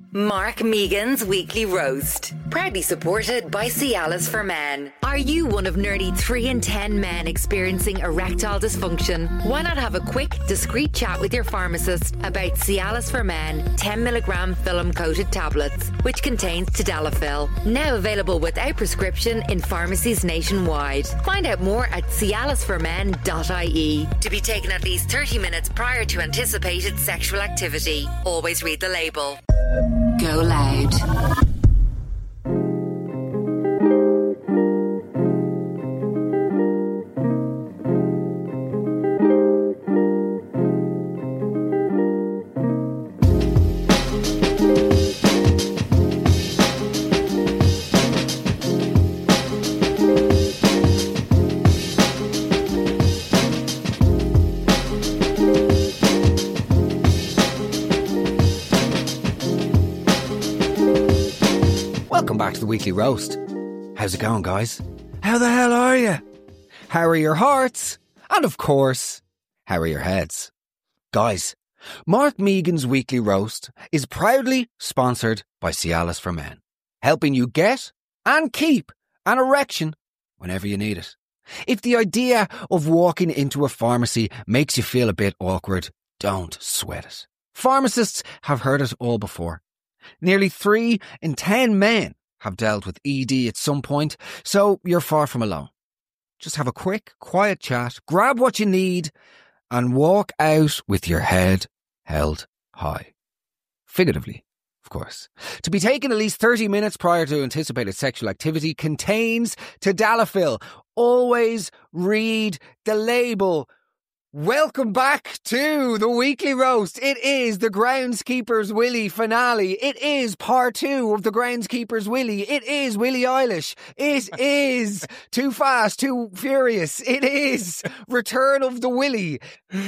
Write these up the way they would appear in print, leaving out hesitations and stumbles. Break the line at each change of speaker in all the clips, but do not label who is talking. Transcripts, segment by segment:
Mark Megan's Weekly Roast. Proudly supported by Cialis for Men. Are you one of nearly 3 in 10 men experiencing erectile dysfunction? Why not have a quick, discreet chat with your pharmacist about Cialis for Men 10mg film-coated tablets, which contains tadalafil. Now available without prescription in pharmacies nationwide. Find out more at cialisformen.ie. To be taken at least 30 minutes prior to anticipated sexual activity. Always read the label. Go loud.
Back to the Weekly Roast. How's it going, guys? How the hell are you? How are your hearts? And of course, how are your heads? Guys, Mark Megan's Weekly Roast is proudly sponsored by Cialis for Men, helping you get and keep an erection whenever you need it. If the idea of walking into a pharmacy makes you feel a bit awkward, don't sweat it. Pharmacists have heard it all before. Nearly 3 in 10 men have dealt with ED at some point, so you're far from alone. Just have a quick, quiet chat, grab what you need, and walk out with your head held high. Figuratively, of course. To be taken at least 30 minutes prior to anticipated sexual activity contains tadalafil. Always read the label. Welcome back to the Weekly Roast. It is the Groundskeeper's Willie finale. It is part 2 of the Groundskeeper's Willie. It is Willie Eilish. It is Too Fast, Too Furious. It is Return of the Willie.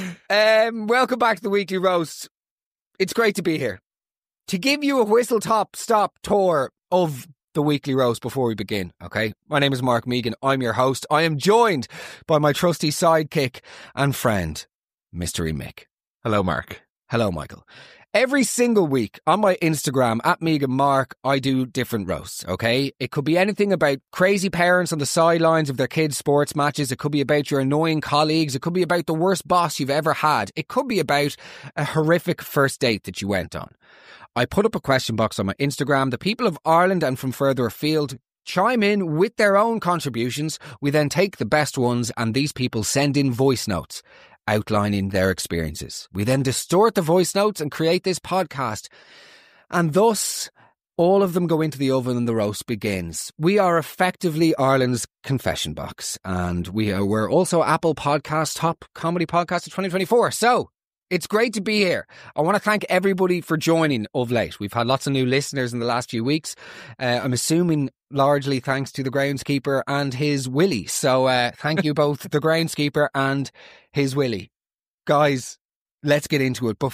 Welcome back to the Weekly Roast. It's great to be here. To give you a whistle-stop tour of the Weekly Roast before we begin, okay? My name is Mark Megan. I'm your host. I am joined by my trusty sidekick and friend, Mystery Mick.
Hello, Mark.
Hello, Michael. Every single week on my Instagram, @MeganMark, I do different roasts, okay? It could be anything about crazy parents on the sidelines of their kids' sports matches. It could be about your annoying colleagues. It could be about the worst boss you've ever had. It could be about a horrific first date that you went on. I put up a question box on my Instagram. The people of Ireland and from further afield chime in with their own contributions. We then take the best ones and these people send in voice notes outlining their experiences. We then distort the voice notes and create this podcast. And thus, all of them go into the oven and the roast begins. We are effectively Ireland's confession box. And we're also Apple Podcast Top Comedy Podcast of 2024. So, it's great to be here. I want to thank everybody for joining of late. We've had lots of new listeners in the last few weeks. I'm assuming largely thanks to the Groundskeeper and his Willie. So thank you both, the Groundskeeper and his Willie. Guys, let's get into it.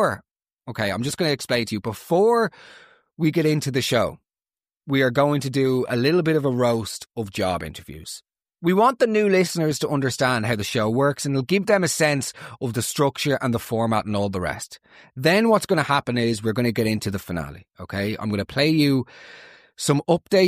I'm just going to explain to you, before we get into the show, we are going to do a little bit of a roast of job interviews. We want the new listeners to understand how the show works, and it'll give them a sense of the structure and the format and all the rest. Then what's going to happen is we're going to get into the finale, okay? I'm going to play you some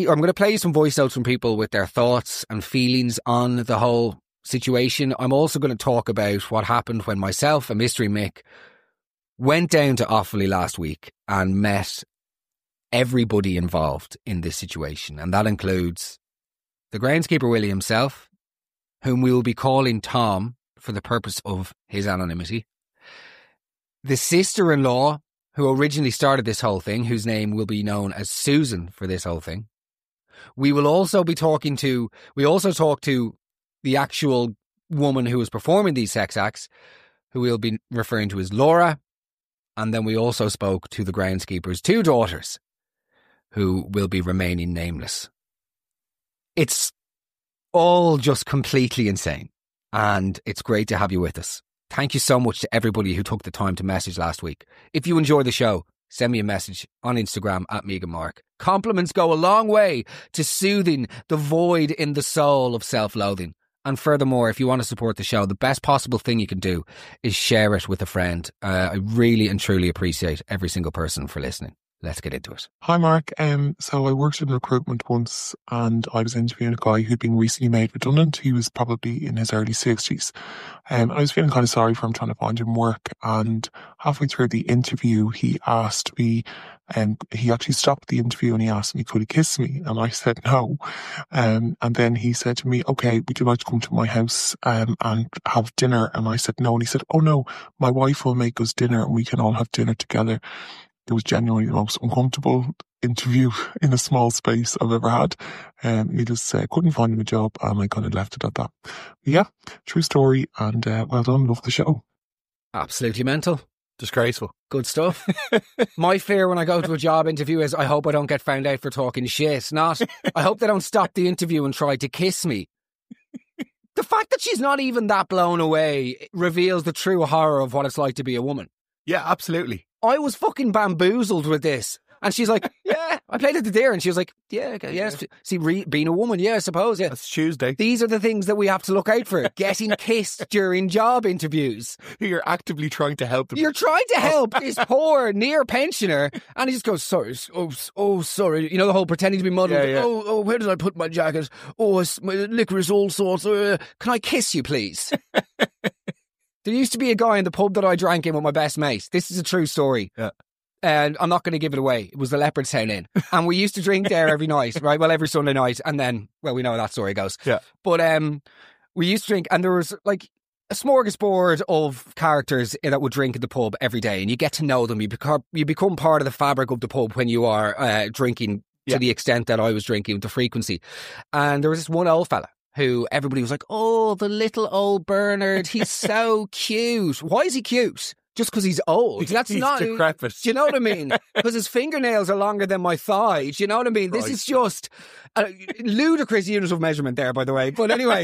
voice notes from people with their thoughts and feelings on the whole situation. I'm also going to talk about what happened when myself and Mystery Mick went down to Offaly last week and met everybody involved in this situation, and that includes the Groundskeeper Willie himself, whom we will be calling Tom for the purpose of his anonymity. The sister-in-law who originally started this whole thing, whose name will be known as Susan for this whole thing. We also talk to the actual woman who was performing these sex acts, who we'll be referring to as Laura. And then we also spoke to the Groundskeeper's 2 daughters, who will be remaining nameless. It's all just completely insane, and it's great to have you with us. Thank you so much to everybody who took the time to message last week. If you enjoy the show, send me a message on Instagram @MeganMark. Compliments go a long way to soothing the void in the soul of self-loathing. And furthermore, if you want to support the show, the best possible thing you can do is share it with a friend. I really and truly appreciate every single person for listening. Let's get into it.
Hi, Mark. So I worked in recruitment once and I was interviewing a guy who'd been recently made redundant. He was probably in his early 60s. I was feeling kind of sorry for him, trying to find him work. And halfway through the interview, he asked me, he actually stopped the interview and he asked me, could he kiss me? And I said no. And then he said to me, okay, would you like to come to my house and have dinner? And I said no. And he said, oh no, my wife will make us dinner and we can all have dinner together. It was genuinely the most uncomfortable interview in a small space I've ever had. He just couldn't find him a job and I kind of left it at that. But yeah, true story and well done. Love the show.
Absolutely mental.
Disgraceful.
Good stuff. My fear when I go to a job interview is I hope I don't get found out for talking shit. Not, I hope they don't stop the interview and try to kiss me. The fact that she's not even that blown away reveals the true horror of what it's like to be a woman.
Yeah, absolutely.
I was fucking bamboozled with this. And she's like, yeah, I played at the Deer. And she was like, yeah, okay, yes. See, being a woman, yeah, I suppose, yeah.
That's Tuesday.
These are the things that we have to look out for. Getting kissed during job interviews.
You're actively trying to help them.
You're trying to help this poor near pensioner. And he just goes, sorry, oh, sorry. You know, the whole pretending to be muddled.
Yeah.
Oh, where did I put my jacket? Oh, my liquor is all sorts. Can I kiss you, please? There used to be a guy in the pub that I drank in with my best mate. This is a true story.
Yeah.
And I'm not going to give it away. It was the Leopardstown Inn. And we used to drink there every night, right? Well, every Sunday night. And then, well, we know how that story goes.
Yeah.
But we used to drink, and there was like a smorgasbord of characters that would drink at the pub every day. And you get to know them. You become part of the fabric of the pub when you are drinking to the extent that I was drinking, with the frequency. And there was this one old fella who everybody was like, oh, the little old Bernard, he's so cute. Why is he cute? Just because he's old. That's
he's
not
decrepit.
Do you know what I mean? Because his fingernails are longer than my thigh. Do you know what I mean? This is just a ludicrous unit of measurement there, by the way. But anyway,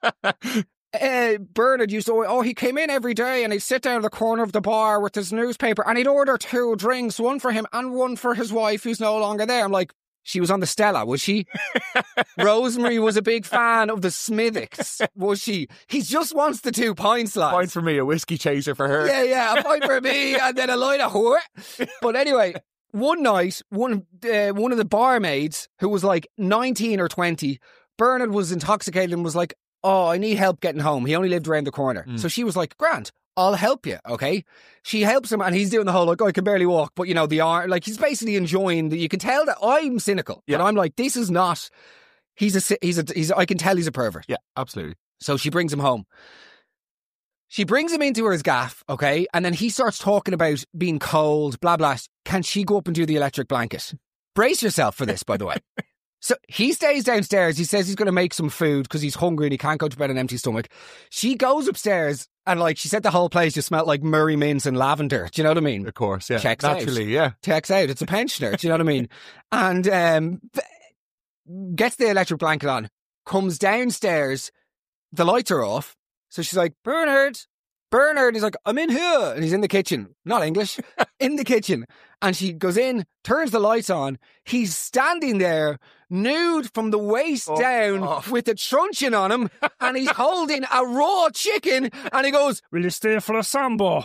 Bernard used to, he came in every day and he'd sit down at the corner of the bar with his newspaper and he'd order 2 drinks, one for him and one for his wife who's no longer there. I'm like, she was on the Stella, was she? Rosemary was a big fan of the Smithwicks, was she? He just wants the 2 pints, lads.
Pint for me, a whiskey chaser for her.
Yeah, a pint for me, and then a light of whore. But anyway, one night, one of the barmaids, who was like 19 or 20, Bernard was intoxicated and was like, oh, I need help getting home. He only lived around the corner. So she was like, Grant, I'll help you, okay? She helps him and he's doing the whole, like, I can barely walk, but, you know, the arm, like, he's basically enjoying that. You can tell that I'm cynical.
Yeah.
And I'm like, this is not, I can tell he's a pervert.
Yeah, absolutely.
So she brings him home. She brings him into her gaff, okay? And then he starts talking about being cold, blah, blah. Can she go up and do the electric blanket? Brace yourself for this, by the way. So he stays downstairs. He says he's going to make some food because he's hungry and he can't go to bed on an empty stomach. She goes upstairs and, like, she said the whole place just smelled like Murray mints and lavender. Do you know what I mean?
Of course, yeah.
Checks
Naturally,
out.
yeah.
Checks out. It's a pensioner. Do you know what I mean? And gets the electric blanket on, comes downstairs. The lights are off. So she's like, Bernard. He's like, I'm in here. And he's in the kitchen. Not English. In the kitchen. And she goes in, turns the lights on. He's standing there, nude from the waist down, with a truncheon on him. And he's holding a raw chicken. And he goes, will you stay for a sambo?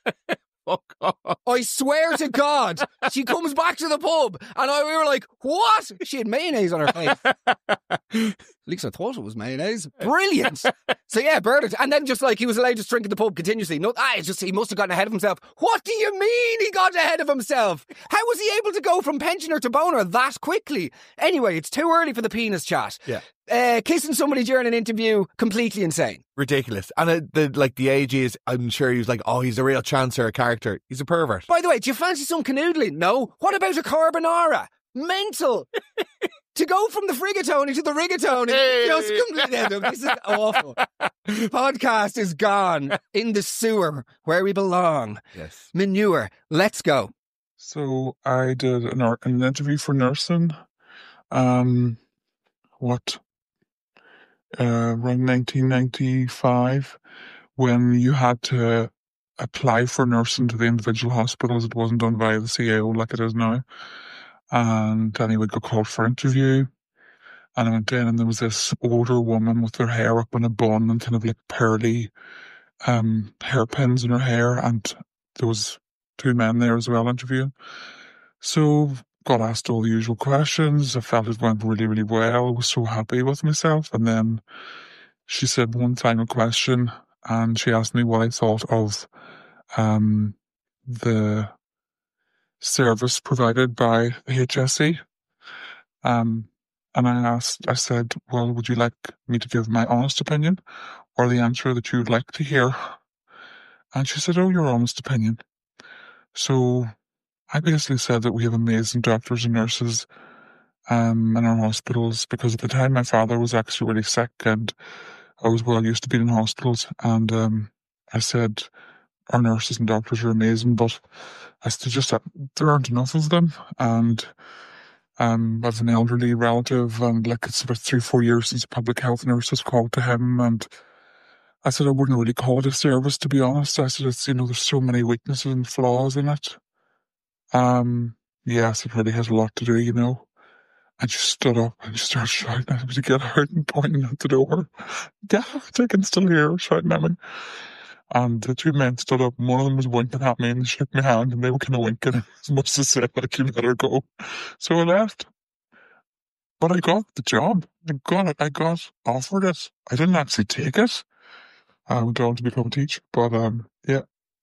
I swear to God, she comes back to the pub and we were like, what? She had mayonnaise on her face. At least I thought it was mayonnaise. Brilliant. So yeah, Bernard. And then just like he was allowed to drink at the pub continuously. No, it's just he must have gotten ahead of himself. What do you mean he got ahead of himself? How was he able to go from pensioner to boner that quickly? Anyway, it's too early for the penis chat.
Yeah.
Kissing somebody during an interview, completely insane.
Ridiculous. And the age is, I'm sure he was like, oh, he's a real chancer, a character. He's a pervert.
By the way, do you fancy some canoodling? No. What about a carbonara? Mental. To go from the frigatone to the rigatone. Just completely. This is awful. Podcast is gone in the sewer where we belong.
Yes.
Manure. Let's go.
So I did an interview for nursing. Around 1995, when you had to apply for nursing to the individual hospitals. It wasn't done via the CAO like it is now. And anyway, got called for interview. And I went in and there was this older woman with her hair up in a bun and kind of like pearly hairpins in her hair. And there was 2 men there as well interviewing. So got asked all the usual questions. I felt it went really, really well. I was so happy with myself. And then she said one final question, and she asked me what I thought of the service provided by the HSE. And I said, well, would you like me to give my honest opinion or the answer that you'd like to hear? And she said, oh, your honest opinion. So I basically said that we have amazing doctors and nurses in our hospitals, because at the time my father was actually really sick and I was well used to being in hospitals. And I said, our nurses and doctors are amazing, but I still just there aren't enough of them. And I have an elderly relative, and like it's about 3-4 years since a public health nurse has called to him, and I said I wouldn't really call it a service, to be honest. I said it's, there's so many weaknesses and flaws in it. Yes, it really has a lot to do, And she stood up and she started shouting at me to get out and pointing at the door. Get out, I can still hear her shouting at me. And the two men stood up, and one of them was winking at me and shook my hand, and they were kind of winking as much as said, like, you better go. So I left. But I got the job. I got it. I got offered it. I didn't actually take it. I went on to become a teacher, but yeah.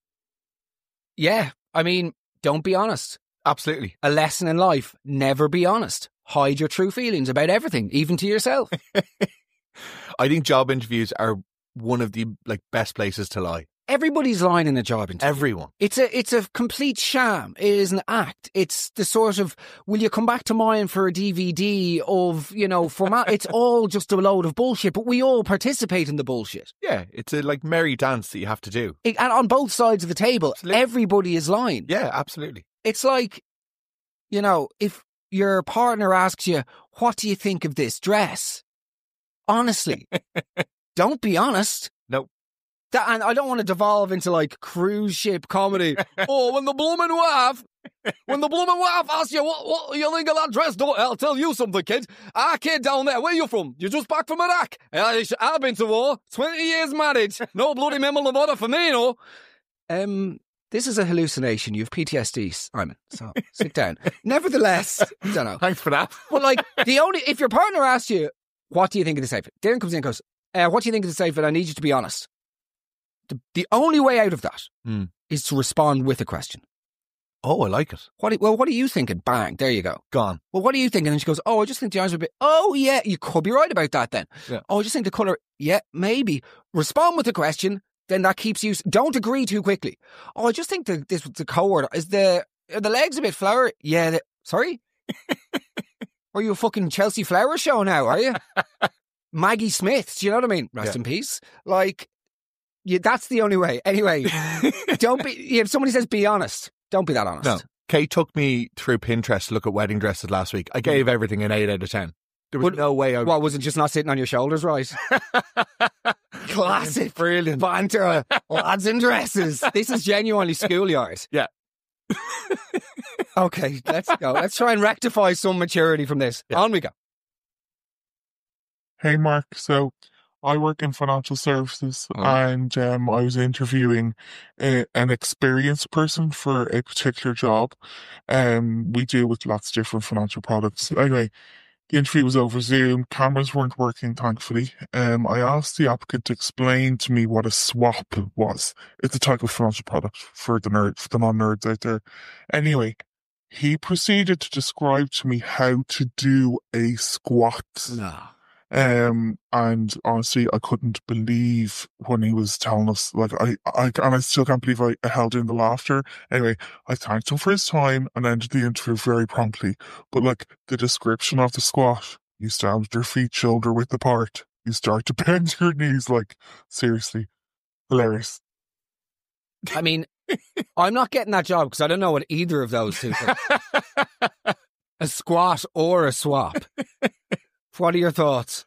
Yeah, I mean, don't be honest.
Absolutely.
A lesson in life, never be honest. Hide your true feelings about everything, even to yourself.
I think job interviews are one of the best places to lie.
Everybody's lying in a job interview.
Everyone.
It's a complete sham. It is an act. It's the sort of, will you come back to mine for a DVD of, format? It's all just a load of bullshit, but we all participate in the bullshit.
Yeah, it's a merry dance that you have to do.
And on both sides of the table, absolutely. Everybody is lying.
Yeah, absolutely.
It's like, if your partner asks you, what do you think of this dress? Honestly, don't be honest.
No.
And I don't want to devolve into cruise ship comedy. Oh, when the blooming wife asks you what you think of that dress, I'll tell you something, kid. Kid down there, where you from? You just back from Iraq. I've been to war, 20 years married. No bloody Memel of order for me, This is a hallucination. You have PTSD, Simon. So sit down. Nevertheless, I don't know.
Thanks for that.
But if your partner asks you, what do you think of this outfit? Darren comes in and goes, what do you think of this outfit? I need you to be honest. The only way out of that is to respond with a question.
Oh, I like it.
What are you thinking? Bang, there you go.
Gone.
Well, what are you thinking? And she goes, oh, I just think the eyes are a bit, oh yeah, you could be right about that then.
Yeah.
Oh, I just think the colour, yeah, maybe. Respond with a question, then that keeps you, don't agree too quickly. Oh, I just think the colour, are the legs a bit flowery? Yeah, sorry? Are you a fucking Chelsea Flower show now, are you? Maggie Smith, do you know what I mean? Rest in peace. That's the only way. Anyway, if somebody says be honest, don't be that honest.
No. Kate took me through Pinterest to look at wedding dresses last week. I gave everything an 8 out of 10. There was no way
What, was it just not sitting on your shoulders right? Classic.
Brilliant.
Banter. Lads in dresses. This is genuinely schoolyard.
Yeah.
Okay, let's go. Let's try and rectify some maturity from this. Yeah. On we go.
Hey, Mark. So I work in financial services, and I was interviewing an experienced person for a particular job. We deal with lots of different financial products. Anyway, the interview was over Zoom. Cameras weren't working, thankfully. I asked the applicant to explain to me what a swap was. It's a type of financial product for the non-nerds out there. Anyway, he proceeded to describe to me how to do a squat.
No.
And honestly, I couldn't believe when he was telling us, I still can't believe I held in the laughter. Anyway, I thanked him for his time and ended the interview very promptly. But the description of the squat, you stand with your feet shoulder width apart. You start to bend your knees, seriously, hilarious.
I mean, I'm not getting that job because I don't know what either of those two things. A squat or a swap. What are your thoughts?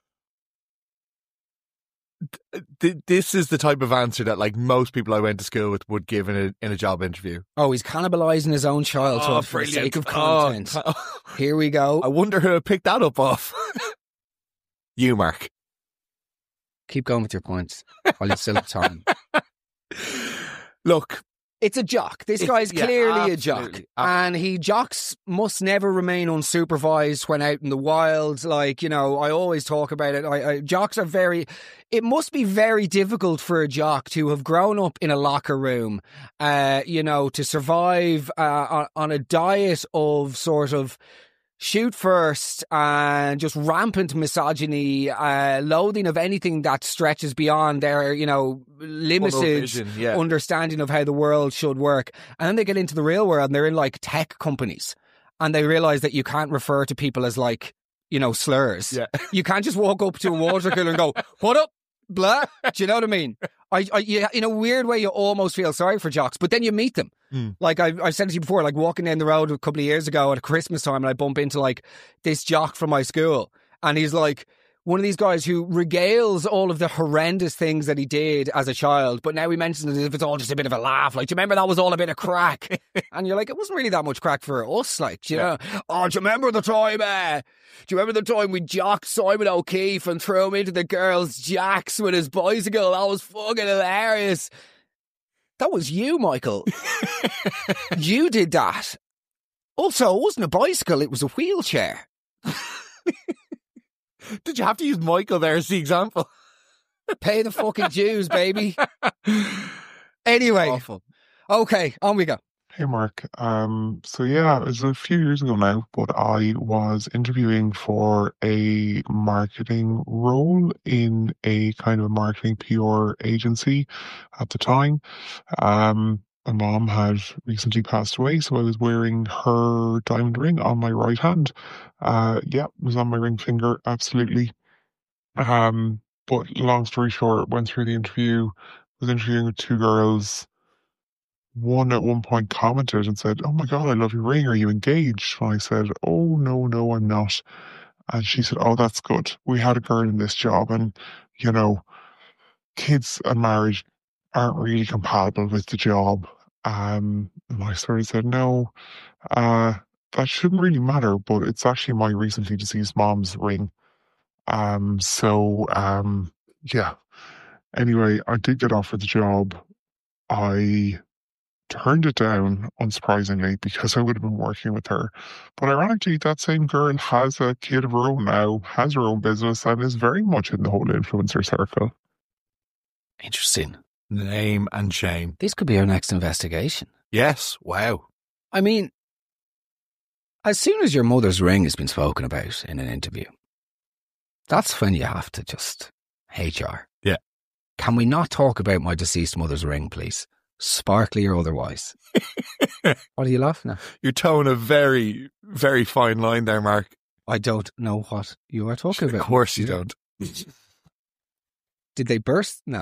This is the type of answer that most people I went to school with would give in a job interview.
Oh, he's cannibalising his own childhood for the sake of content. Here we go.
I wonder who picked that up off. You, Mark.
Keep going with your points while you still have time.
Look,
It's a jock. This guy's clearly a jock.
Absolutely.
And jocks must never remain unsupervised when out in the wild. Like, you know, I always talk about it. Jocks are it must be very difficult for a jock to have grown up in a locker room, you know, to survive on a diet of sort of shoot first and just rampant misogyny, loathing of anything that stretches beyond their, you know, limited understanding of how the world should work. And then they get into the real world and they're in like tech companies and they realise that you can't refer to people as like, you know, slurs. Yeah. You can't just walk up to a water cooler and go, "What up, blah?" Do you know what I mean? In a weird way, you almost feel sorry for jocks, but then you meet them. Like I've said to you before, like walking down the road a couple of years ago at Christmas time, and I bump into like this jock from my school, and he's like one of these guys who regales all of the horrendous things that he did as a child, but now he mentions it as if it's all just a bit of a laugh. Like, do you remember that was all a bit of crack? And you're like, it wasn't really that much crack for us. Like, do you know? Oh, do you remember the time? Do you remember the time we jocked Simon O'Keefe and threw him into the girls' jacks with his bicycle? That was fucking hilarious. That was you, Michael. You did that. Also, it wasn't a bicycle, it was a wheelchair.
Did you have to use Michael there as the example?
Pay the fucking dues, baby. Anyway.
Awful.
Okay, on we go.
Hey, Mark. So yeah, it was a few years ago now, but I was interviewing for a marketing role in a kind of marketing PR agency at the time. My mom had recently passed away, so I was wearing her diamond ring on my right hand. It was on my ring finger, absolutely. But long story short, went through the interview, was interviewing with two girls. One at one point commented and said, "Oh my God, I love your ring. Are you engaged?" And I said, "Oh, no, I'm not." And she said, "Oh, that's good. We had a girl in this job and, you know, kids and marriage aren't really compatible with the job." And I sort of said, "No, that shouldn't really matter, but it's actually my recently deceased mom's ring." Anyway, I did get offered the job. I turned it down, unsurprisingly, because I would have been working with her. But ironically, that same girl has a kid of her own now, has her own business, and is very much in the whole influencer circle.
Interesting.
Name and shame.
This could be our next investigation.
Yes. Wow.
I mean, as soon as your mother's ring has been spoken about in an interview, that's when you have to just HR.
Yeah.
Can we not talk about my deceased mother's ring, please? Sparkly or otherwise. What are you laughing at?
You're towing a very, very fine line there, Mark.
I don't know what you are talking about.
Of course you don't.
Did they burst? No.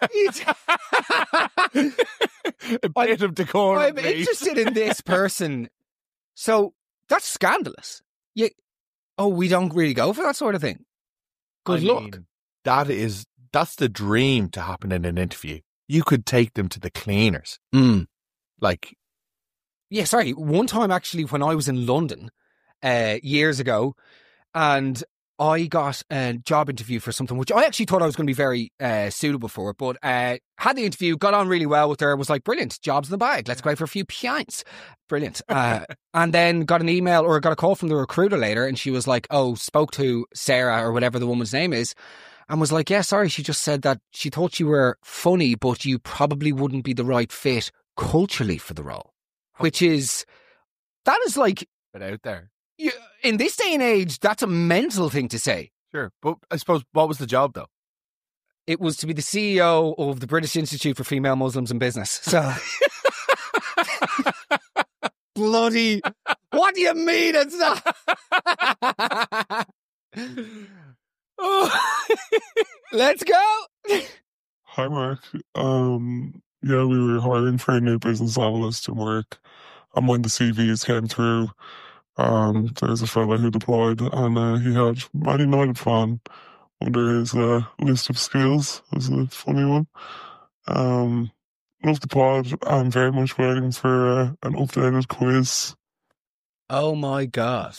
A bit of decorum.
I'm interested in this person. So that's scandalous. We don't really go for that sort of thing. Good luck.
That's the dream to happen in an interview. You could take them to the cleaners. Like,
yeah, sorry. One time actually when I was in London years ago, and I got a job interview for something which I actually thought I was going to be very suitable for, but had the interview, got on really well with her, was like, brilliant, job's in the bag, let's go out for a few pints. Brilliant. And then got an email or got a call from the recruiter later, and she was like, spoke to Sarah or whatever the woman's name is, and was like, yeah, sorry, she just said that she thought you were funny, but you probably wouldn't be the right fit culturally for the role. That is like...
But out there.
In this day and age, that's a mental thing to say.
Sure. But I suppose, what was the job, though?
It was to be the CEO of the British Institute for Female Muslims in Business. So... Bloody... What do you mean it's not? Let's go.
Hi, Mark. We were hiring for a new business analyst in work, and when the CVs came through, there's a fella who applied, and he had Maddie Nightingale under his list of skills. It was a funny one. Love the pod. I'm very much waiting for an updated quiz.
Oh my God.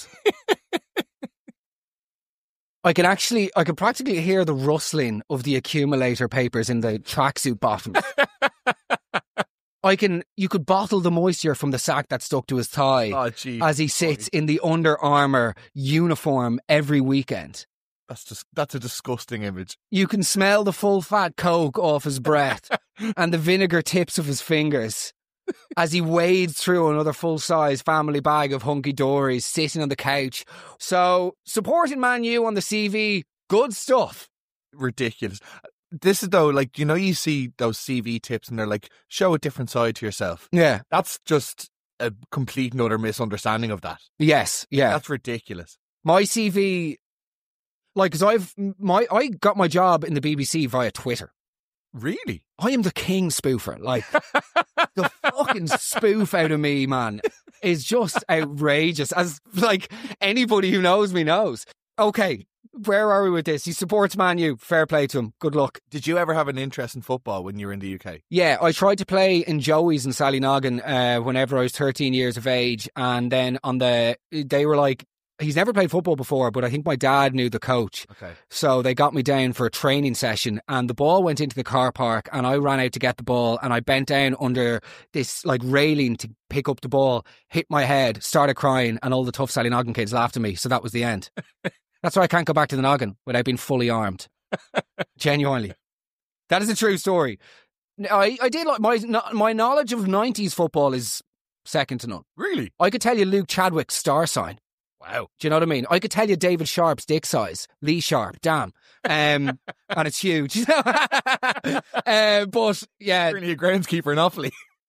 I could practically hear the rustling of the accumulator papers in the tracksuit bottom. You could bottle the moisture from the sack that stuck to his thigh as he sits in the Under Armour uniform every weekend.
That's a disgusting image.
You can smell the full fat coke off his breath and the vinegar tips of his fingers as he wades through another full-size family bag of hunky-dories sitting on the couch. So, supporting Man U on the CV, good stuff.
Ridiculous. This is though, like, you know, you see those CV tips and they're like, show a different side to yourself.
Yeah.
That's just a complete and utter misunderstanding of that.
Yes, yeah.
That's ridiculous.
My CV, like, because I got my job in the BBC via Twitter.
Really?
I am the king spoofer. Like, the fucking spoof out of me, man, is just outrageous. As, like, anybody who knows me knows. Okay, where are we with this? He supports Man U. Fair play to him. Good luck.
Did you ever have an interest in football when you were in the UK?
Yeah, I tried to play in Joey's in Sallynoggin whenever I was 13 years of age. And then they were like, he's never played football before, but I think my dad knew the coach.
Okay.
So they got me down for a training session and the ball went into the car park and I ran out to get the ball and I bent down under this like railing to pick up the ball, hit my head, started crying, and all the tough Sallynoggin kids laughed at me. So that was the end. That's why I can't go back to the Noggin without being fully armed. Genuinely. That is a true story. I did like my knowledge of 90s football is second to none.
Really?
I could tell you Luke Chadwick's star sign.
Wow.
Do you know what I mean? I could tell you David Sharp's dick size. Lee Sharp, damn. And it's huge. But yeah.
Really a groundskeeper in Offaly.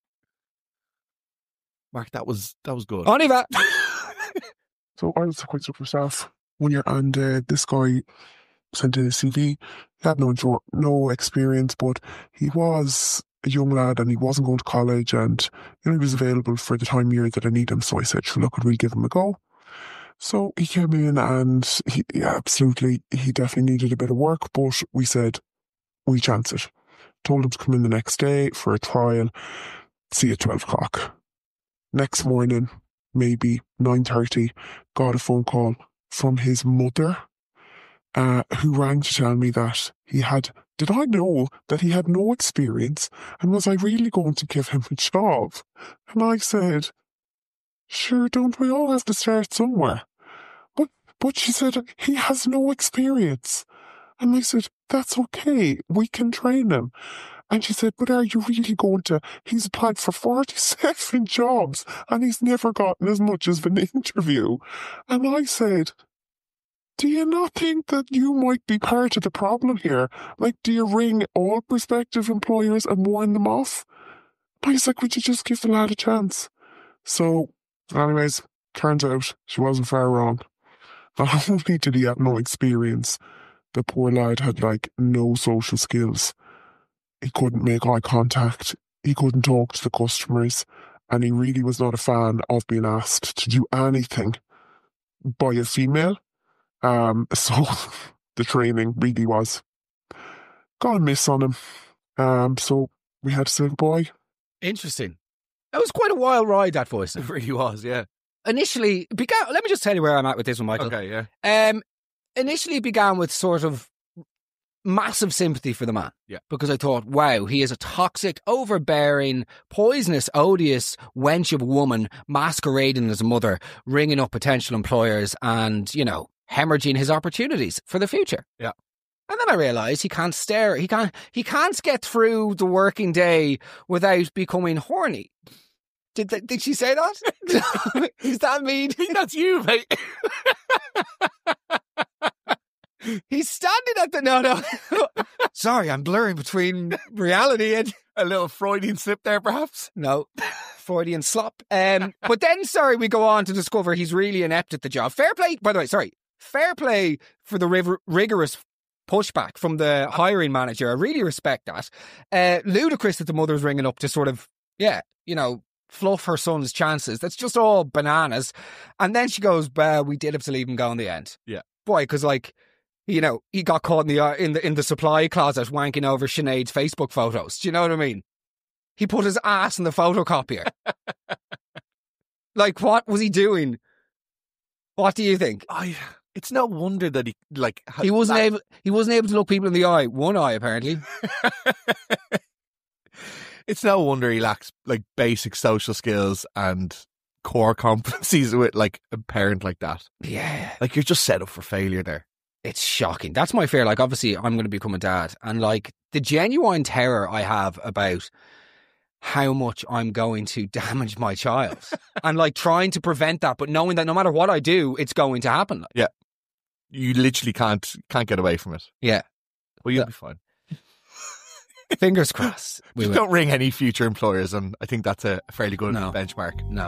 Mark, that was good.
On y va.
So I was quite super staff 1 year, and this guy sent in his CV. He had no experience, but he was a young lad and he wasn't going to college, and he was available for the time of year that I need him. So I said, sure, look, could we give him a go? So he came in and he definitely needed a bit of work, but we said, we chance it. Told him to come in the next day for a trial, see at 12 o'clock. Next morning, maybe 9:30, got a phone call from his mother, who rang to tell me that did I know that he had no experience, and was I really going to give him a job? And I said, sure, don't we all have to start somewhere? But she said, he has no experience. And I said, that's okay, we can train him. And she said, but are you really going to? He's applied for 47 jobs and he's never gotten as much as an interview. And I said, do you not think that you might be part of the problem here? Like, do you ring all prospective employers and warn them off? I was like, would you just give the lad a chance? So, anyways, turns out she wasn't far wrong. Not only did he have no experience, the poor lad had no social skills. He couldn't make eye contact, he couldn't talk to the customers, and he really was not a fan of being asked to do anything by a female. So the training really was gone miss on him. So we had to say goodbye.
Interesting. It was quite a wild ride, that voice.
It really was, yeah.
Initially, let me just tell you where I'm at with this one, Michael.
Okay, yeah.
Initially, it began with sort of massive sympathy for the man.
Yeah.
Because I thought, wow, he is a toxic, overbearing, poisonous, odious wench of a woman masquerading as a mother, ringing up potential employers and, hemorrhaging his opportunities for the future.
Yeah.
And then I realised he can't get through the working day without becoming horny. Did she say that? Is that mean?
That's you, mate.
He's standing at the... No. Sorry, I'm blurring between reality and...
A little Freudian slip there, perhaps?
No, Freudian slop. But then, we go on to discover he's really inept at the job. Fair play, by the way, fair play for the rigorous pushback from the hiring manager. I really respect that. Ludicrous that the mother's ringing up to sort of, fluff her son's chances. That's just all bananas. And then she goes, we did have to leave him go in the end.
Yeah.
Boy, because he got caught in the supply closet wanking over Sinead's Facebook photos. Do you know what I mean? He put his ass in the photocopier. What was he doing? What do you think?
It's no wonder that
he wasn't able to look people in the eye. One eye, apparently.
It's no wonder he lacks like basic social skills and core competencies with like a parent like that.
Yeah.
Like you're just set up for failure there.
It's shocking. That's my fear. Like, obviously, I'm going to become a dad. And, like, the genuine terror I have about how much I'm going to damage my child. And, like, trying to prevent that, but knowing that no matter what I do, it's going to happen. Like.
Yeah. You literally can't get away from it.
Yeah.
Well, you'll be fine.
Fingers crossed.
Just don't ring any future employers, and I think that's a fairly good benchmark.
No.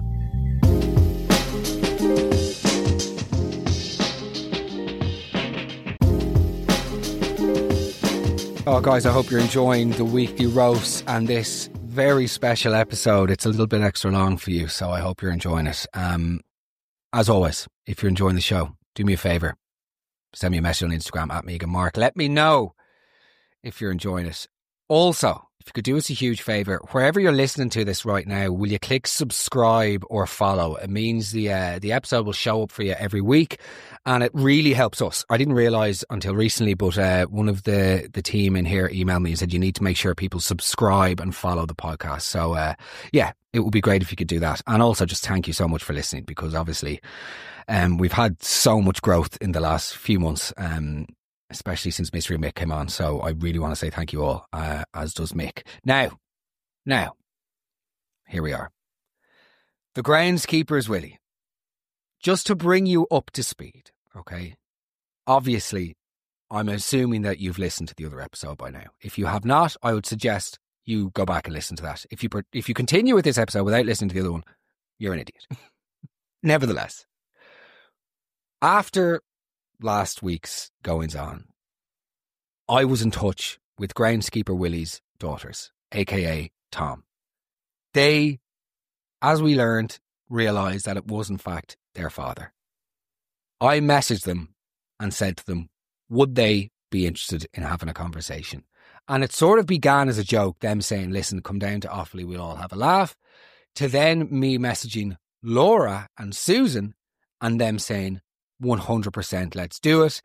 Oh, guys, I hope you're enjoying the weekly roast and this very special episode. It's a little bit extra long for you, so I hope you're enjoying it. As always, if you're enjoying the show, do me a favour. Send me a message on Instagram at Megan Mark. Let me know if you're enjoying it. Also, if you could do us a huge favour, wherever you're listening to this right now, will you click subscribe or follow? It means the episode will show up for you every week, and it really helps us. I didn't realise until recently, but one of the team in here emailed me and said you need to make sure people subscribe and follow the podcast. So, yeah, it would be great if you could do that. And also just thank you so much for listening, because obviously we've had so much growth in the last few months, especially since Mystery Mick came on. So I really want to say thank you all, as does Mick. Now, here we are. The Groundskeeper's Willie. Just to bring you up to speed, okay? Obviously, I'm assuming that you've listened to the other episode by now. If you have not, I would suggest you go back and listen to that. If you continue with this episode without listening to the other one, you're an idiot. Nevertheless, after last week's goings on, I was in touch with Groundskeeper Willie's daughters, aka Tom. They, as we learned, realised that it was in fact their father. I messaged them and said to them, would they be interested in having a conversation? And it sort of began as a joke, them saying, listen, come down to Offaly, we'll all have a laugh, to then me messaging Laura and Susan and them saying, 100% let's do it.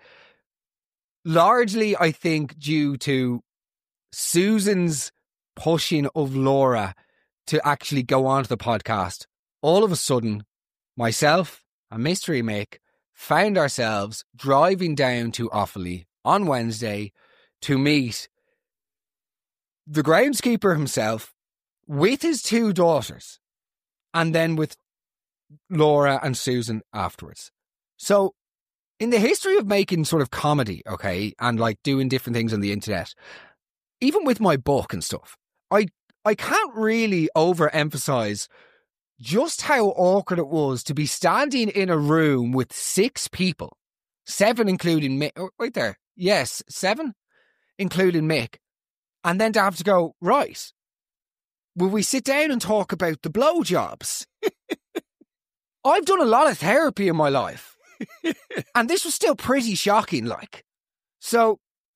Largely, I think, due to Susan's pushing of Laura to actually go onto the podcast. All of a sudden, myself and Mystery Mick found ourselves driving down to Offaly on Wednesday to meet the groundskeeper himself with his two daughters, and then with Laura and Susan afterwards. So, in the history of making sort of comedy, okay, and like doing different things on the internet, even with my book and stuff, I can't really overemphasize just how awkward it was to be standing in a room with 6 people, 7 including Mick, right there, yes, 7 including Mick, and then to have to go, right, will we sit down and talk about the blowjobs? I've done a lot of therapy in my life. And this was still pretty shocking, like. So,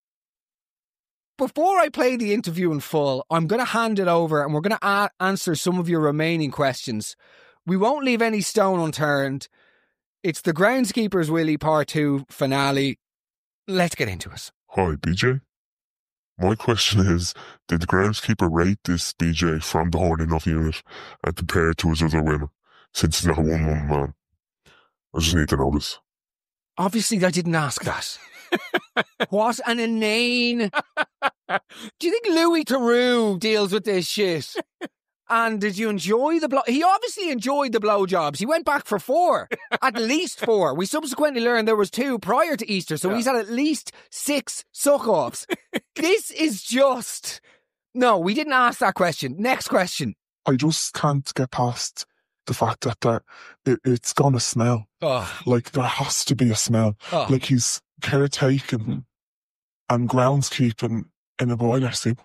before I play the interview in full, I'm going to hand it over and we're going to answer some of your remaining questions. We won't leave any stone unturned. It's the Groundskeeper's Willie Part 2 finale. Let's get into it.
Hi, BJ. My question is, did the groundskeeper rate this BJ from the Horny Enough unit and compare it to his other women, since he's not a one-woman man? I just need to know this.
Obviously, I didn't ask that. What an inane... Do you think Louis Theroux deals with this shit? And did you enjoy the He obviously enjoyed the blowjobs. He went back for 4. At least 4. We subsequently learned there was 2 prior to Easter, so he's had at least 6 suck-offs. This is just... No, we didn't ask that question. Next question.
I just can't get past the fact that it's gonna smell.
Oh.
Like, there has to be a smell.
Oh.
Like, he's caretaking and groundskeeping in a boiler suit.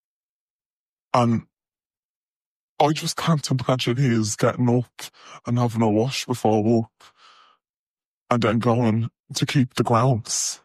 And I just can't imagine he is getting up and having a wash before work and then going to keep the grounds.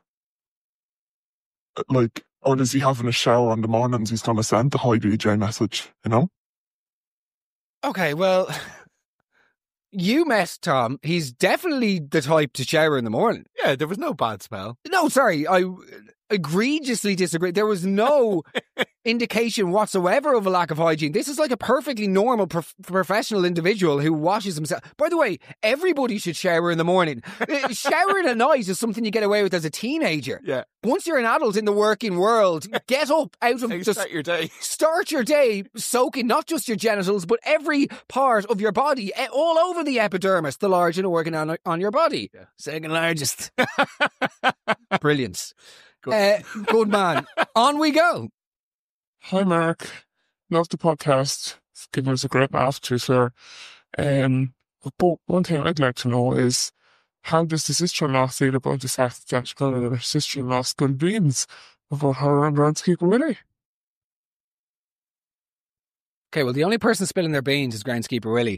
Like, or is he having a shower in the mornings? He's going to send the hi BJ message, you know?
Okay, well, you met Tom. He's definitely the type to shower in the morning.
Yeah, there was no bad smell.
No, sorry. egregiously disagree. There was no indication whatsoever of a lack of hygiene. This is like a perfectly normal professional individual who washes himself. By the way, everybody should shower in the morning. Showering at night is something you get away with as a teenager.
Yeah.
Once you're an adult in the working world, get up out of
Start your day.
Start your day soaking not just your genitals, but every part of your body, all over the epidermis, the largest organ on your body.
Yeah.
Second largest. Brilliant.
Good.
Good man. On we go.
Hi, Mark. Love the podcast. It's given us a great laugh, to sir. But one thing I'd like to know is, how does the sister-in-law feel about the fact that her sister-in-law spilled beans about her and Groundskeeper Willie?
Okay, well, the only person spilling their beans is Groundskeeper Willie.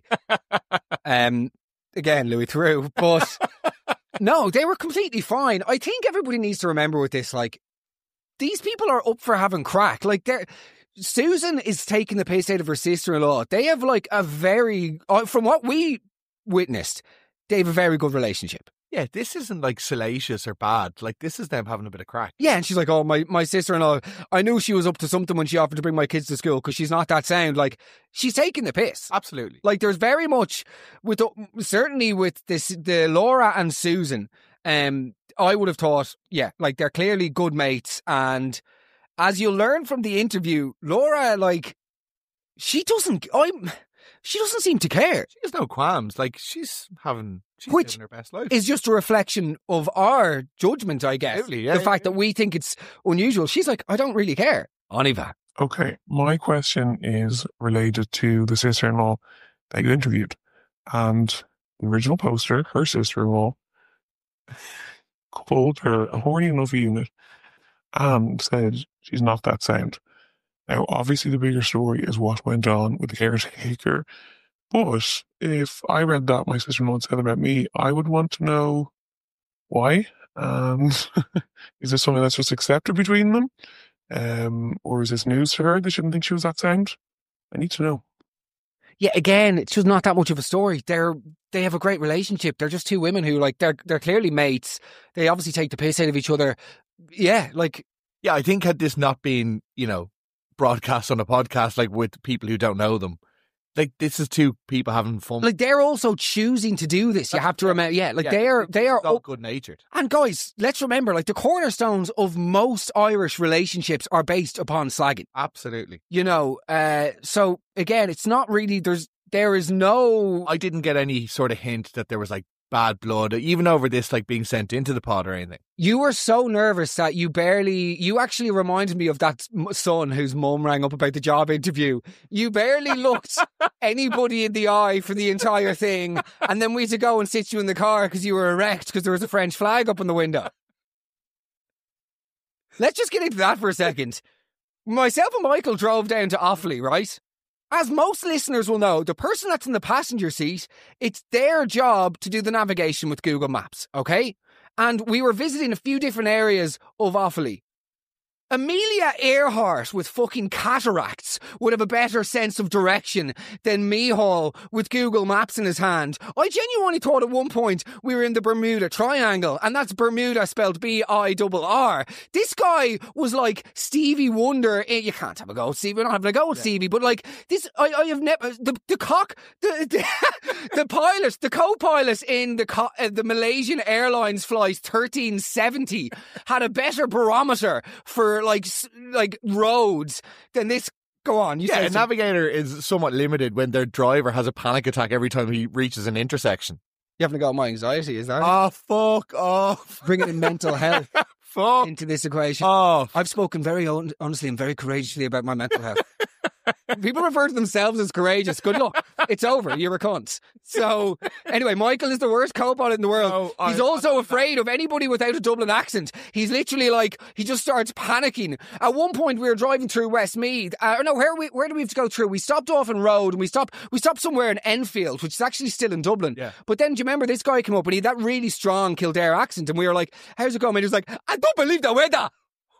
Again, Louis Theroux. But no, they were completely fine. I think everybody needs to remember with this, like, these people are up for having crack. Like, Susan is taking the piss out of her sister-in-law. They have, like, a very, from what we witnessed, they have a very good relationship.
Yeah, this isn't like salacious or bad. Like, this is them having a bit of crack.
Yeah, and she's like, oh, my sister-in-law, I knew she was up to something when she offered to bring my kids to school because she's not that sound. Like, she's taking the piss.
Absolutely.
Like, there's very much, certainly with the Laura and Susan, I would have thought, yeah, like, they're clearly good mates. And as you'll learn from the interview, Laura, like, she doesn't seem to care.
She has no qualms. Like, she's living her best life.
Is just a reflection of our judgment, I guess.
Absolutely, yeah,
the fact that we think it's unusual. She's like, I don't really care. On y va.
Okay, my question is related to the sister-in-law that you interviewed. And the original poster, her sister-in-law, called her a horny enough unit and said she's not that sound. Now, obviously, the bigger story is what went on with the caretaker. But if I read that my sister-in-law said about me, I would want to know why. And is this something that's just accepted between them? Or is this news to her? They shouldn't think she was that sound. I need to know.
Yeah, again, it's just not that much of a story. They have a great relationship. They're just two women who, like, they're clearly mates. They obviously take the piss out of each other. Yeah, like...
Yeah, I think had this not been, broadcast on a podcast, like, with people who don't know them, like, this is two people having fun.
Like, they're also choosing to do this. You have to remember, they are
all good-natured.
And guys, let's remember, like, the cornerstones of most Irish relationships are based upon slagging.
Absolutely.
So again, it's not really, there is no...
I didn't get any sort of hint that there was, like, bad blood, even over this, like, being sent into the pod or anything.
You were so nervous that you actually reminded me of that son whose mum rang up about the job interview. You barely looked anybody in the eye for the entire thing, and then we had to go and sit you in the car because you were erect because there was a French flag up in the window. Let's just get into that for a second. Myself and Michael drove down to Offaly, right? As most listeners will know, the person that's in the passenger seat, it's their job to do the navigation with Google Maps, okay? And we were visiting a few different areas of Offaly. Amelia Earhart with fucking cataracts would have a better sense of direction than Mihal with Google Maps in his hand. I genuinely thought at one point we were in the Bermuda Triangle, and that's Bermuda spelled B-I-R-R. This guy was like Stevie Wonder. You can't have a go at Stevie. We're not having a go at Stevie, but like this, I have never, the pilot, the co-pilot in the Malaysian Airlines flight 1370 had a better barometer for like roads than this. Go on.
A navigator is somewhat limited when their driver has a panic attack every time he reaches an intersection.
You haven't got my anxiety, is that?
Oh, fuck off.
Bringing in mental health into this equation.
Oh.
I've spoken very honestly and very courageously about my mental health. People refer to themselves as courageous. Good luck. It's over. You're a cunt. So, anyway, Michael is the worst co-pilot in the world. He's also afraid of anybody without a Dublin accent. He's literally like, he just starts panicking. At one point, we were driving through Westmeath. Where do we have to go through? We stopped off in Road and we stopped somewhere in Enfield, which is actually still in Dublin.
Yeah.
But then, do you remember this guy came up and he had that really strong Kildare accent? And we were like, how's it going? And he was like, I don't believe the weather.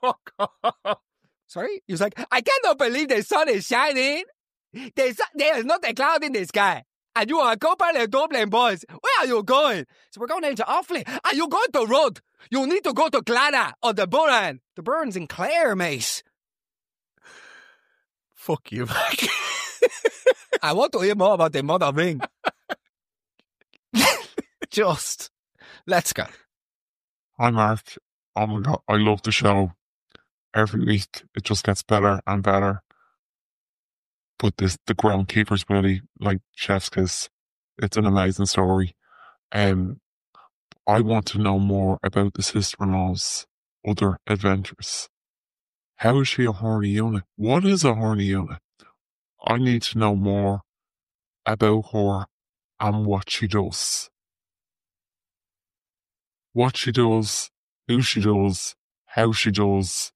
Sorry? He was like, I cannot believe the sun is shining. There is not a cloud in the sky. And you are a couple of Dublin boys. Where are you going? So we're going down to Offaly. Are you going to Road? You need to go to Glada or the Burren. The Burren's in Clare, mate.
Fuck you, Mac.
I want to hear more about the mother ring. Just, let's go.
Hi, Mark. Oh my God, I love the show. Every week it just gets better and better. But the groundkeeper's Willie, like Chefska's, it's an amazing story. I want to know more about the sister-in-law's other adventures. How is she a horny unit? What is a horny unit? I need to know more about her and what she does. What she does, who she does, how she does.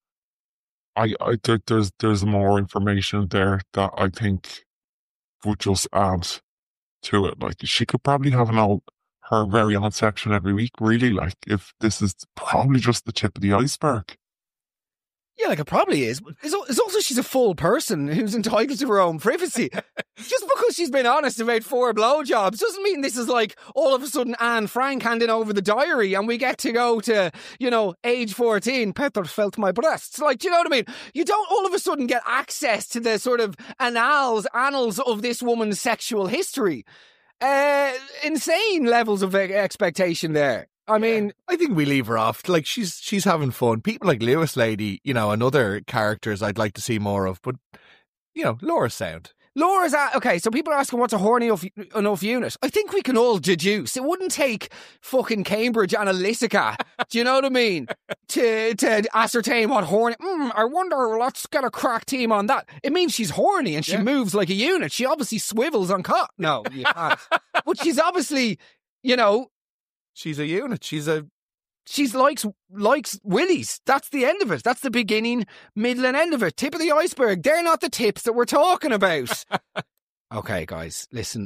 There's more information there that I think would just add to it. Like, she could probably have her very own section every week, really. Like, if this is probably just the tip of the iceberg.
Yeah, like it probably is. It's also she's a full person who's entitled to her own privacy. Just because she's been honest about 4 blowjobs doesn't mean this is like all of a sudden Anne Frank handing over the diary and we get to go to, age 14. Peter felt my breasts. Like, do you know what I mean? You don't all of a sudden get access to the sort of annals of this woman's sexual history. Insane levels of expectation there. I mean,
I think we leave her off. Like, she's having fun. People like Lewis Lady, and other characters I'd like to see more of. But, Laura's sound.
Laura's okay, so people are asking what's a horny enough unit. I think we can all deduce. It wouldn't take fucking Cambridge Analytica, do you know what I mean, to ascertain what horny... I wonder, let's get a crack team on that. It means she's horny and she moves like a unit. She obviously swivels on cot. No, you can't. But she's obviously,
She's a unit.
She's likes willies. That's the end of it. That's the beginning, middle and end of it. Tip of the iceberg. They're not the tips that we're talking about. Okay, guys, listen.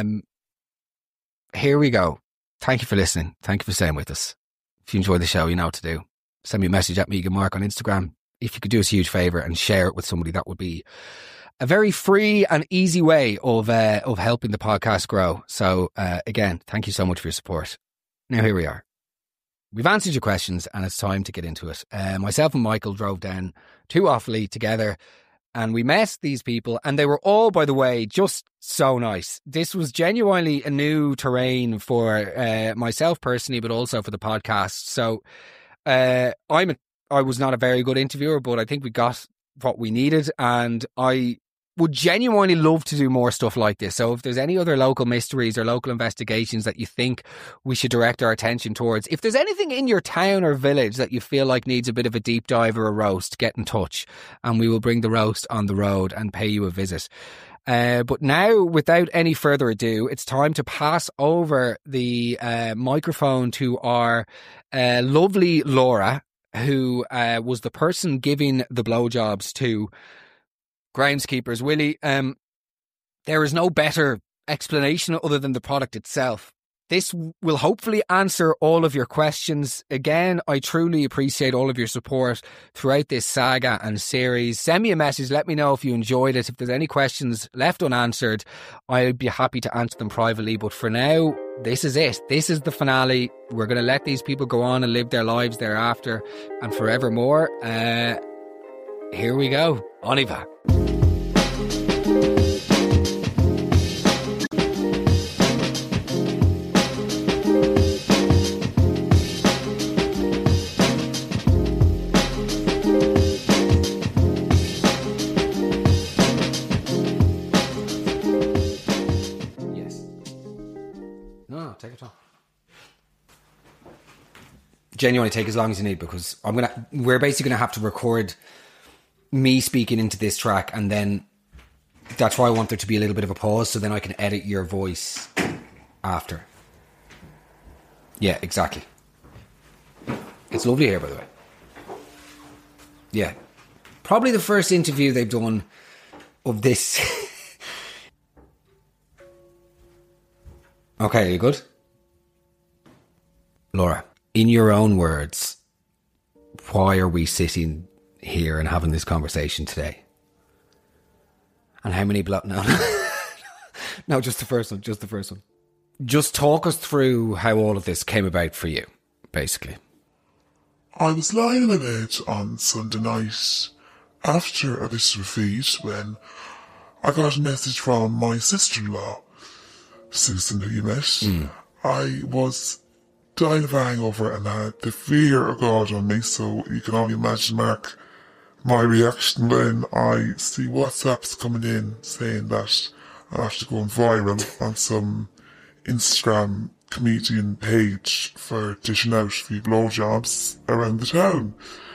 Here we go. Thank you for listening. Thank you for staying with us. If you enjoy the show, you know what to do. Send me a message at Megan Mark on Instagram. If you could do us a huge favour and share it with somebody, that would be a very free and easy way of helping the podcast grow. So, again, thank you so much for your support. Now, here we are. We've answered your questions and it's time to get into it. Myself and Michael drove down to Offaly together and we met these people and they were all, by the way, just so nice. This was genuinely a new terrain for myself personally, but also for the podcast. So I was not a very good interviewer, but I think we got what we needed and I would genuinely love to do more stuff like this. So if there's any other local mysteries or local investigations that you think we should direct our attention towards, if there's anything in your town or village that you feel like needs a bit of a deep dive or a roast, get in touch and we will bring the roast on the road and pay you a visit. But now, without any further ado, it's time to pass over the microphone to our lovely Laura, who was the person giving the blowjobs to groundskeepers. Willie, there is no better explanation other than the product itself. This will hopefully answer all of your questions. Again, I truly appreciate all of your support throughout this saga and series. Send me a message. Let me know if you enjoyed it. If there's any questions left unanswered, I'd be happy to answer them privately. But for now, this is it. This is the finale. We're going to let these people go on and live their lives thereafter and forevermore. Here we go. On y va. Take it off. Genuinely take as long as you need because we're basically going to have to record me speaking into this track and then that's why I want there to be a little bit of a pause so then I can edit your voice after. Yeah, exactly. It's lovely here, by the way. Yeah. Probably the first interview they've done of this. Okay, are you good? Laura, in your own words, why are we sitting here and having this conversation today? And how many No, just the first one. Just talk us through how all of this came about for you. basically.
I was lying in my bed on Sunday night after a bit of a feed when I got a message from my sister-in-law, Susan, who you met. I was dying of a hangover and I had the fear of God on me, so you can only imagine, Mark, my reaction when I see WhatsApps coming in saying that I'm after going viral on some Instagram comedian page for dishing out free blowjobs around the town.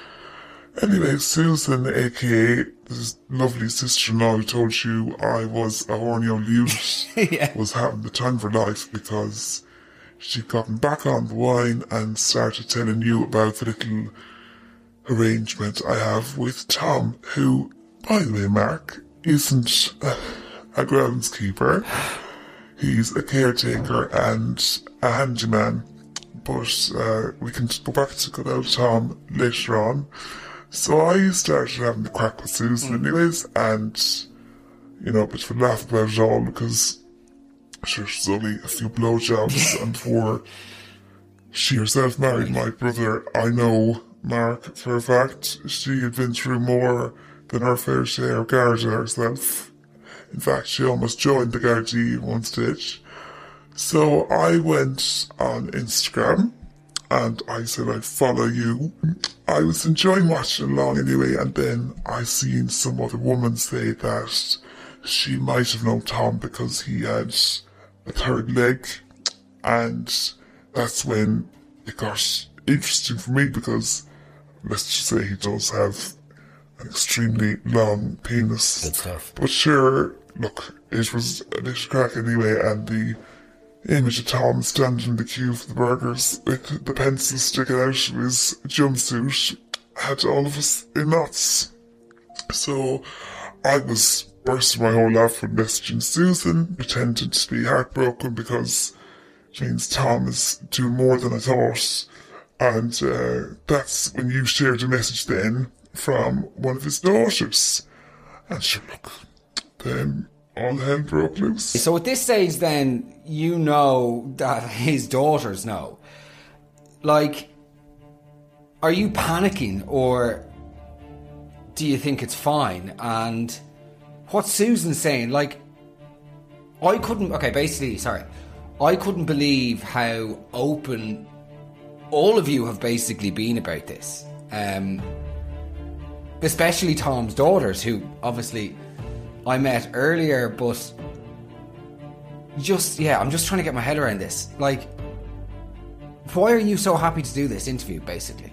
Anyway, Susan, aka this lovely sister-in-law who told you I was a horny old youth, was having the time of her life because she'd gotten back on the wine and started telling you about the little arrangement I have with Tom, who, by the way, Mark, isn't a groundskeeper. He's a caretaker and a handyman, but we can go back to good old Tom later on. So I started having the crack with Susan anyways, and, you know, a bit of a laugh about it all because sure, she's only a few blowjobs, and before she herself married my brother, I know, Mark, for a fact, she had been through more than her fair share of Garda herself. In fact, she almost joined the Gardaí at one stage. So I went on Instagram and I said I'd follow you. I was enjoying watching along anyway, and then I seen some other woman say that she might have known Tom because he had a third leg, and that's when it got interesting for me because let's just say he does have an extremely long penis.
Good stuff.
But sure, look, it was a little crack anyway, and the image of Tom standing in the queue for the burgers with the pencil sticking out of his jumpsuit had all of us in knots. So I was bursting my whole laugh with messaging Susan, pretending to be heartbroken because it means Tom is doing more than I thought. And that's when you shared a message then from one of his daughters. And sure, look, then all hell broke loose.
So at this stage then, you know that his daughters know. Like, are you panicking or do you think it's fine? And what's Susan saying? Like, I couldn't believe how open all of you have basically been about this. Especially Tom's daughters, who obviously I met earlier, but I'm just trying to get my head around this. Like, why are you so happy to do this interview, basically?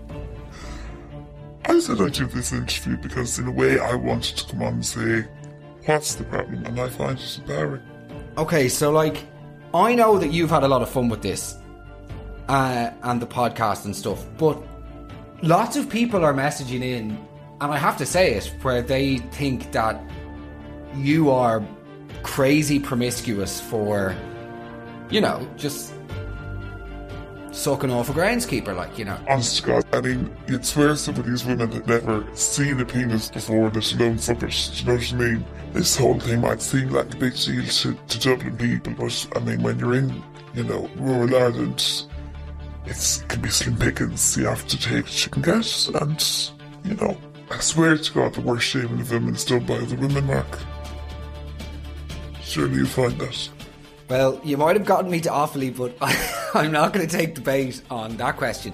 I said I'd do this interview because in a way I wanted to come on and say, what's the problem? And I find it empowering.
Okay, so like, I know that you've had a lot of fun with this and the podcast and stuff, but lots of people are messaging in, and I have to say it, where they think that you are crazy promiscuous for, you know, just sucking off a groundskeeper, like, you know.
Honest to God, I mean, you'd swear some of these women had never seen a penis before, let alone suck it. Do you know what I mean? This whole thing might seem like a big deal to Dublin people, but I mean, when you're in, you know, rural Ireland, it can be slim pickings. You have to take what you can get, and, you know, I swear to God, the worst shaming of women is done by other women, Mark. Surely you'll find that.
Well, you might have gotten me to Offaly, but I'm not going to take the bait on that question.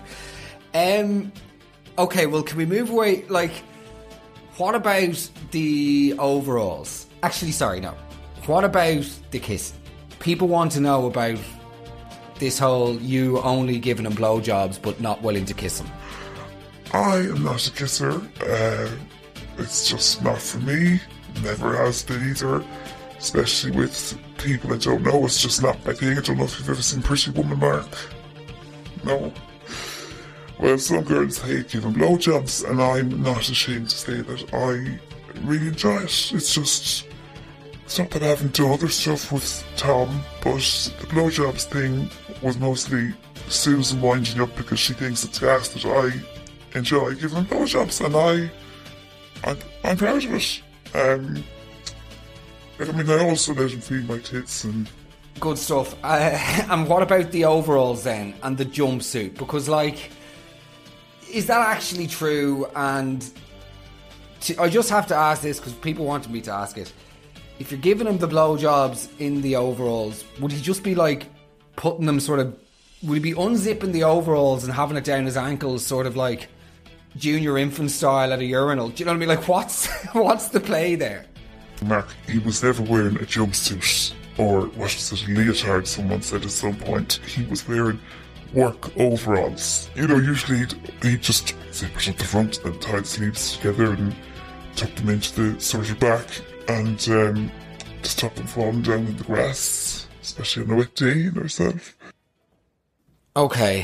Okay, well, can we move away? Like, what about the overalls? Actually, sorry, no. What about the kiss? People want to know about this whole you only giving him blowjobs but not willing to kiss him.
I am not a kisser. It's just not for me. Never has been either. Especially with people I don't know. It's just not my thing. I don't know if you've ever seen Pretty Woman, Mark. No. Well, some girls hate giving blowjobs, and I'm not ashamed to say that I really enjoy it. It's not that I haven't done other stuff with Tom, but the blowjobs thing was mostly Susan winding up because she thinks it's gas that I enjoy giving blowjobs, and I'm proud of it. I mean, I also let him feed my tits and
Good stuff. And what about the overalls then and the jumpsuit? Because, like, is that actually true? And I just have to ask this because people wanted me to ask it. If you're giving him the blowjobs in the overalls, would he just be like putting them sort of? Would he be unzipping the overalls and having it down his ankles, sort of like junior infant style at a urinal? Do you know what I mean? Like, what's the play there?
Mark, he was never wearing a jumpsuit or what was it, a leotard, someone said at some point. He was wearing work overalls. You know, usually he'd just zip it at the front and tie the sleeves together and tuck them into the sort of back and to stop them falling down in the grass, especially on a wet day, you know yourself.
Okay.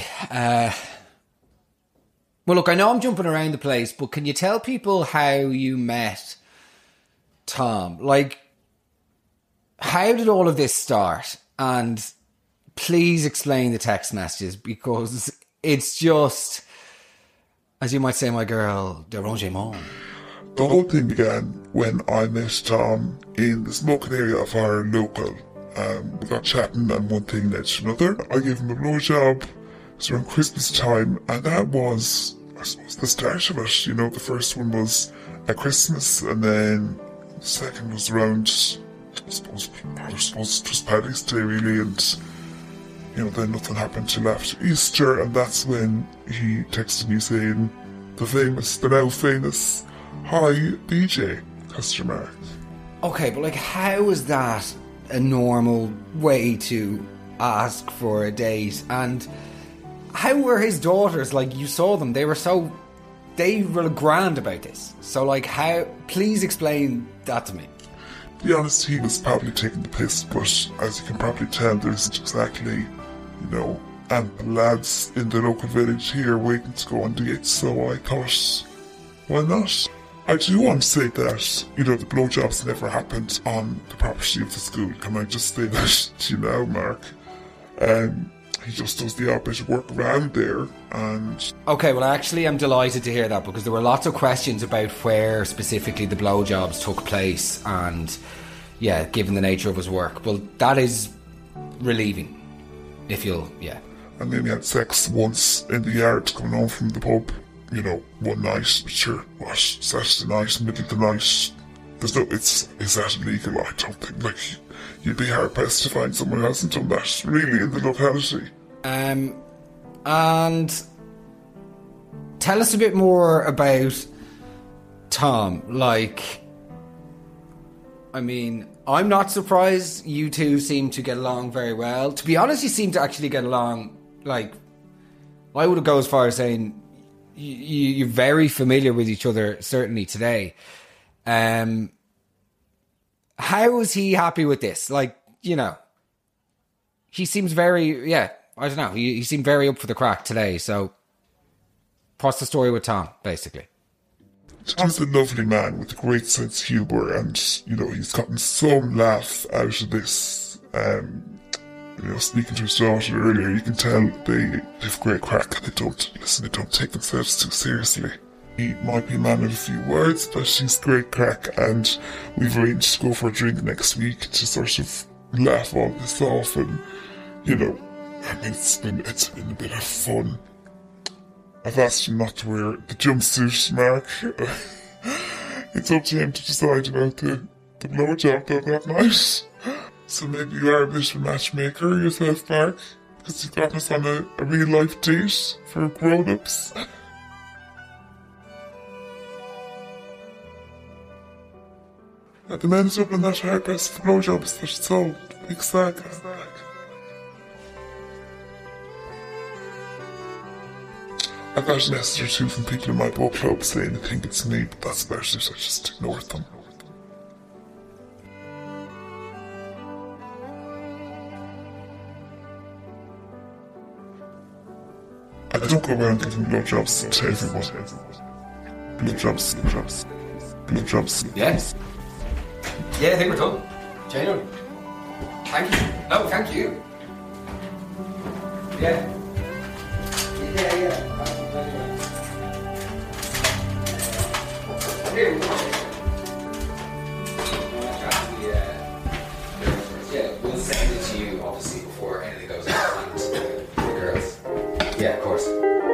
Well, look, I know I'm jumping around the place, but can you tell people how you met Tom? Like, how did all of this start? And please explain the text messages, because it's just, as you might say, my girl, dérangement.
The whole thing began when I met Tom in the smoking area of our local. We got chatting and one thing led to another. I gave him a blowjob. It was around Christmas time, and that was, I suppose, the start of it. You know, the first one was at Christmas, and then the second was around, I suppose just Paddy's Day really, and you know, then nothing happened till after Easter, and that's when he texted me saying, the now famous, "Hi, DJ," question mark.
Okay, but like, how is that a normal way to ask for a date? And how were his daughters? Like, you saw them, they were grand about this. So like, how, please explain that to me.
To be honest, he was probably taking the piss, but as you can probably tell, there isn't exactly, you know, and lads in the local village here waiting to go on dates, so I thought, why not? I do want to say that, you know, the blowjobs never happened on the property of the school. Can I just say that to you now, Mark? He just does the odd bit of work around there, and... Okay,
well, actually, I'm delighted to hear that, because there were lots of questions about where specifically the blowjobs took place, and, yeah, given the nature of his work. Well, that is relieving, if you'll, yeah.
And then he had sex once in the yard coming home from the pub. You know, one night, sure, what, Saturday night, middle of the night, is that illegal? I don't think, like, you'd be hard pressed to find someone who hasn't done that, really, in the locality.
And tell us a bit more about Tom. Like, I mean, I'm not surprised you two seem to get along very well. To be honest, you seem to actually get along, like, I would go as far as saying you're very familiar with each other, certainly today. How is he happy with this? Like, you know, he seems very, I don't know, he seemed very up for the crack today. So what's the story with Tom, basically?
Tom's a lovely man with a great sense of humour, and, you know, he's gotten some laugh out of this. You know, speaking to his daughter earlier, you can tell they have great crack and they don't take themselves too seriously. He might be a man of a few words, but he's great crack, and we've arranged to go for a drink next week to sort of laugh all this off, and, you know, I mean, it's been a bit of fun. I've asked him not to wear the jumpsuit, Mark. It's up to him to decide about the blowjob though that night. So maybe you are a bit of a matchmaker yourself, Mark, because you've got us on a real life date for grown-ups. At the men's up in that hairdress for blowjobs that it's all big sack. I got a message or two from people in my book club saying they think it's me, but that's about it. I just ignored them. I don't go around giving blowjobs to everyone. Blowjobs.
Yes. Yeah, I think we're done. Genuinely. Thank you. No, thank you. Yeah. Here. Yeah, we'll send it to you Yeah, of course.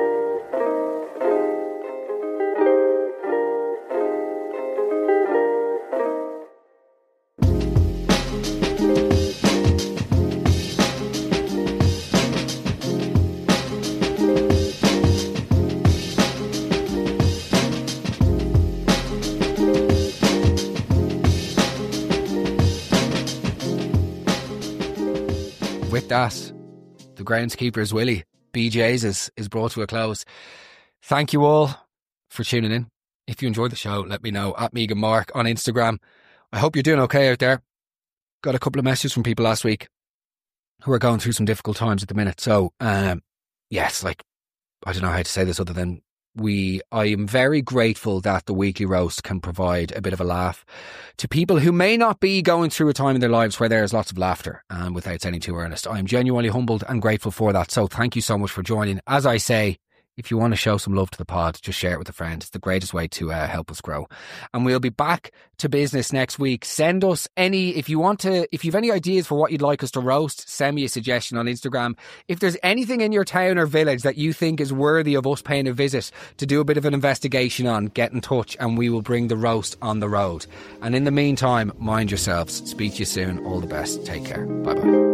With that, the groundskeeper's Willie, BJ's is brought to a close. Thank you all for tuning in. If you enjoyed the show, let me know at Megan Mark on Instagram. I hope you're doing okay out there. Got a couple of messages from people last week who are going through some difficult times at the minute. So, yes, like, I don't know how to say this other than I am very grateful that the weekly roast can provide a bit of a laugh to people who may not be going through a time in their lives where there is lots of laughter, without sounding too earnest. I am genuinely humbled and grateful for that. So thank you so much for joining. As I say, if you want to show some love to the pod, just share it with a friend. It's the greatest way to help us grow. And we'll be back to business next week. Send us if you've any ideas for what you'd like us to roast, send me a suggestion on Instagram. If there's anything in your town or village that you think is worthy of us paying a visit to do a bit of an investigation on, get in touch and we will bring the roast on the road. And in the meantime, mind yourselves. Speak to you soon. All the best. Take care. Bye bye.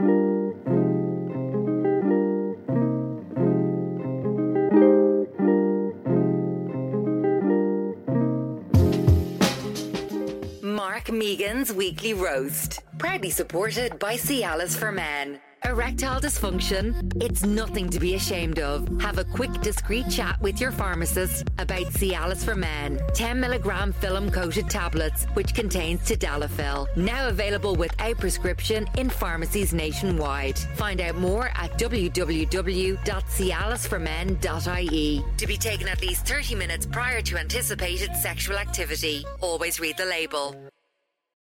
Megan's Weekly Roast. Proudly supported by Cialis for Men. Erectile dysfunction? It's nothing to be ashamed of. Have a quick, discreet chat with your pharmacist about Cialis for Men. 10mg film-coated tablets, which contains tadalafil. Now available without prescription in pharmacies nationwide. Find out more at www.cialisformen.ie. To be taken at least 30 minutes prior to anticipated sexual activity. Always read the label.